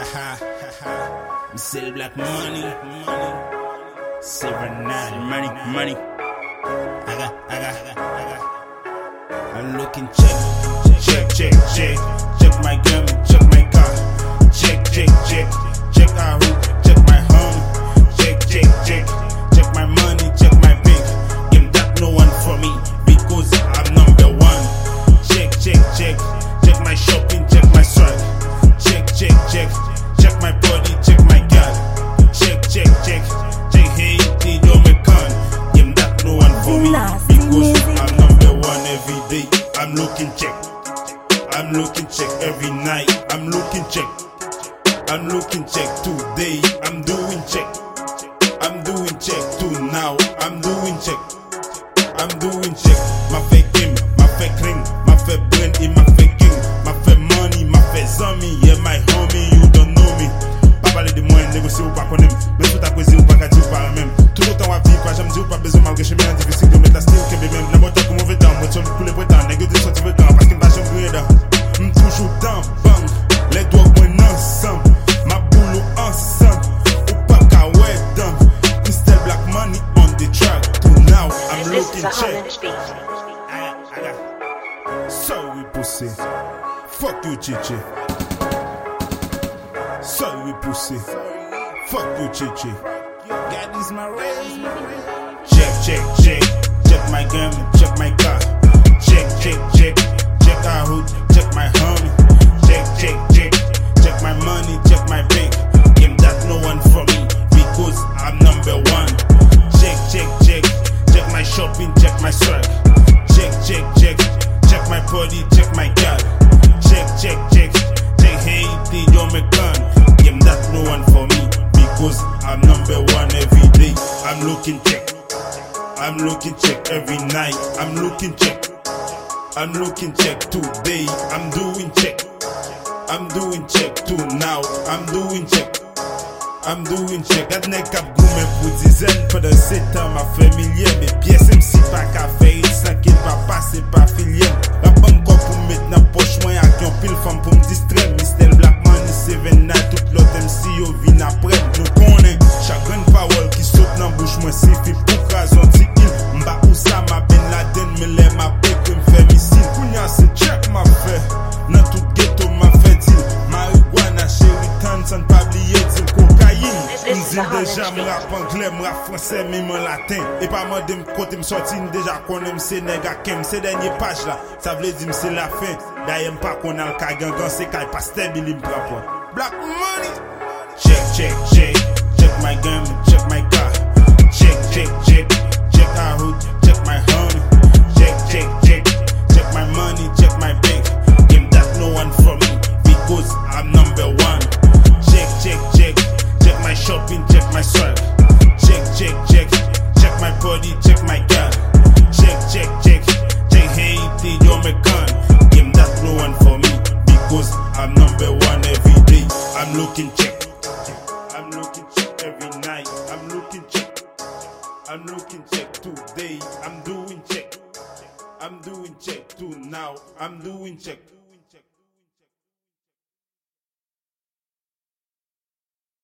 Me sell black money. Silver nine, money. I got. I'm looking check. Check my gun, check my car. Check our hoop, check my home. Check my money, check my bank. Game that no one for me because I'm number one. Check my shopping, check my swag. Check my body, check my girl. Check Haiti, Jamaican. Game that no one for me because I'm number one every day. I'm looking check every night. I'm looking check today. I'm doing check too now. I'm doing check. Ma fait game, ma fait ring, ma fait brain, et ma fait king, ma fait money, ma fait zami. Yeah, my homie, you don't know me. Pas parler de moi, négocier ou pas qu'on aime. Mais tout à causer ou pas qu'à dire ou pas même. Tout le temps à vivre, pas jamais dire ou pas besoin malgré chemin difficile de mettre la style que même. La moteur comme mauvais temps, moi tu le couler pour temps, négocier de sortir le temps, parce qu'il m'a jamais brûlé là. Toujours dans bang, les doigts moins ensemble, ma boulot ensemble, ou pas qu'à ouais dumb. Instead black money on the track. To now I'm looking check. I got. Sorry pussy, fuck you chichi. Sorry pussy, fuck you chichi. God is my way. Check my gun, check my car. Check our hood, check my homie. Check my money, check my bank. Game that no one for me because I'm number one. Check my shopping, check my swag. Check my body, check my girl. Check Haiti, Jamaican. Game that no one for me because I'm number one every day. I'm looking check every night. I'm looking check today. I'm doing check too now. I'm doing check. Gade nèg k'ap goumen pour dizaine pendant 7 ans ma familier. Mes pièces MC pas qu'à faire sans qu'il va passer par filière. La bonne quoi pour mettre dans poche moi y'a qui ont pile femme pour me distraire. Mr. Black Money 7 night tout l'autre MC yo vin après. Nous connaît chagrin parole qui saute dans bouche moi c'est fait pour raison ti il. M'ba ou ça ma Ben Laden me lè ma paix que me fait missile. Kounya c'est check ma fait. Dans tout ghetto ma fait deal. Marijuana chéri tan sans pas oublier deal cocaïne. M'dil déjà m'rap anglais, m'rap français, même en latin. Et pas mandé m'kote m'sorti déjà connaît m'se nèg a kem. C'est dernier page là, ça veut dire c'est la fin. D'ailleurs m'pas qu'on a le ka gangan, c'est kay pas stable m'prend point. Black money. Check my gun, check my car. Check our hood, check my homie. Check my money, check my bank. Game that no one for me because I'm number one. Check my shopping, check my swag. Check my body, check my girl. Check Haiti, Jamaican. Game that no one for me because I'm number one every day. I'm looking check every night. I'm looking check today. I'm doing check too now. I'm doing check.